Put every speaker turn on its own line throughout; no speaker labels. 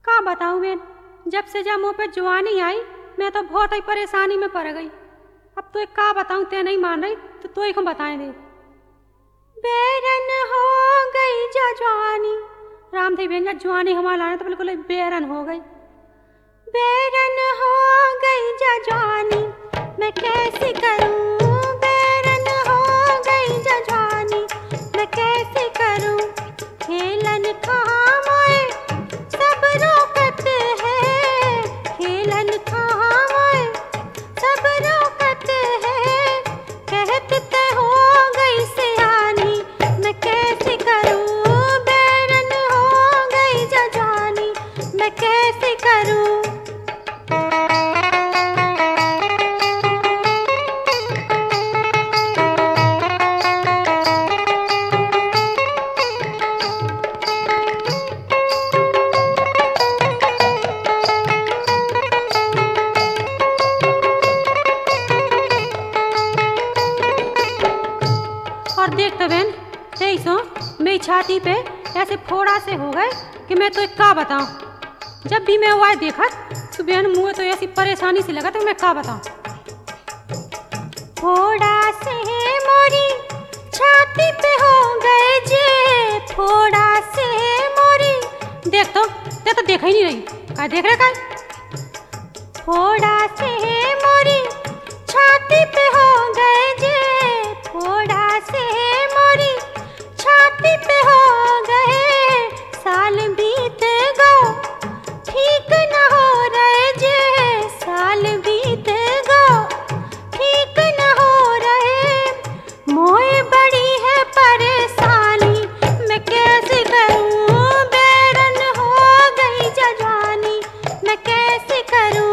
का बताऊं बेन, जब मुँह पे जवानी आई मैं तो बहुत ही परेशानी में पड़ गई। अब तो एक का बताऊं, ते नहीं मान रही तो ही को बताएं दे। बेरन हो गई जवानी, राम थी बेन जवानी हमारा लाने तो बिल्कुल बेरन हो गई। बेरन हो गई जवानी मैं कैसे करूं, बेरन हो गई जवानी मैं कैसे करूं। खेलन कहाँ मोए सब रोकत है, खेलन कहाँ मोए सब रोकत है। कहते हो गई सियानी मैं कैसे करूं, बेरन हो गई जवानी मैं कैसे करूं। और देख तो बहन, तेईसो मेरी छाती पे ऐसे फोड़ा से हो गए कि मैं तो एक का बताऊं। जब भी मैं वो देखा तो बहन मुँह तो ऐसी परेशानी से लगा तो मैं का बताऊं। फोड़ा से मोरी छाती पे हो गए जे, फोड़ा से मोरी। देख तो देखा ही नहीं रही, का देख रहा का। फोड़ा से मोरी छाती पे हो गए जे, फोड़ा से मोरी छाती पे हो गए। साल बीत गो ठीक न हो रहे जे, साल बीत गो ठीक न हो रहे। मोए बड़ी है परेशानी मैं कैसे करूं, बेरन हो गई जवानी मैं कैसे करूं।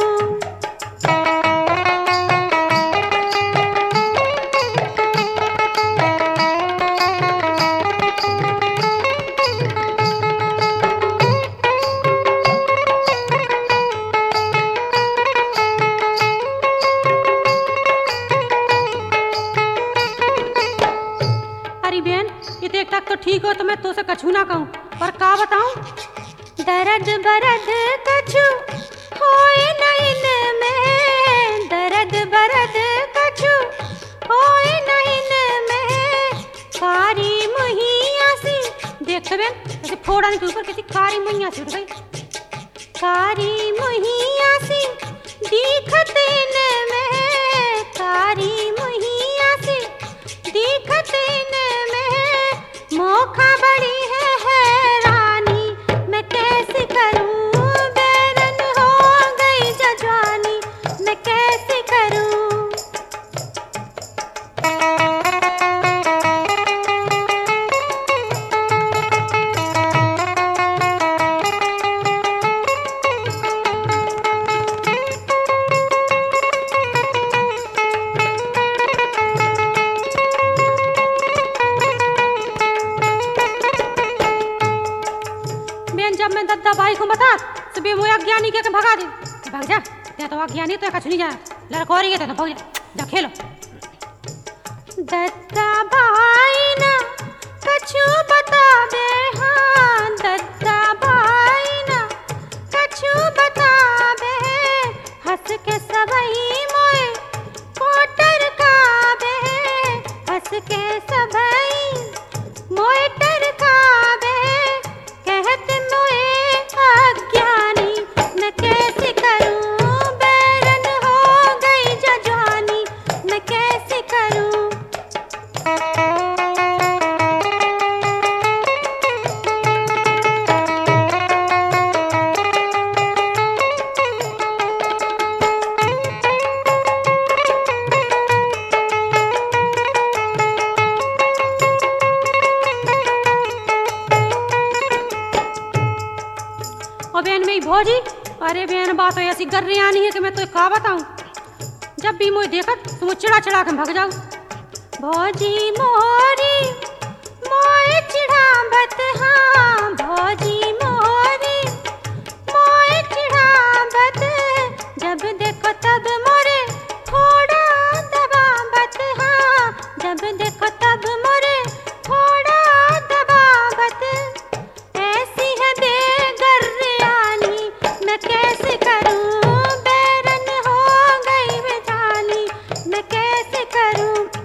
तक तो ठीक हो तो मैं तो से कछु ना कहूं, पर का बताऊं। दर्द बरद कछु होए नहीं में, दर्द बरद कछु होए नहीं में। कारी मुहिया सी, देख तो बेन ऐसे फोड़ा के ऊपर किसी कारी मुहिया सी उठ गई। कारी मुहिया सी दिखते में, कारी मुहिया सी दिखते में। मोखा बड़ी है हैरानी मैं कैसे करूं, बेरन हो गई जवानी मैं कैसे करूं। जब मैं दद्दा भाई को बता तो बे मोया ज्ञानी के भगा दे, भाग जा। ते तो ज्ञानी तो कछु नहीं जा, लड़कोरी है तो भाग जा खेलो। दद्दा भाई ना कछु बता दे, हाँ दद्दा भाई ना कछु बता दे। हंस के सबई मोए कोटर का बे, हंस के सबई मोए टर का बे। कहते मोए अज्ञानी मैं कैसे करूं, बेरन हो गई जवानी मैं कैसे करूं। और बहन मेरी भौजी, अरे बहन बात तो ऐसी कर रही आनी है कि मैं तो का बताऊं। जब भी मुझे देखा तो मुझे चिड़ा चिड़ा के भाग जाऊं। भौजी मोरी मोए चिढ़ावत, हाँ भौजी मोरी मोए चिढ़ावत। जब देखो तब मोरे थोड़ा दबावत, हाँ जब देखो तब मोरे थोड़ा दबावत। ऐसी है बेगर्रियानी मैं कैसे करूं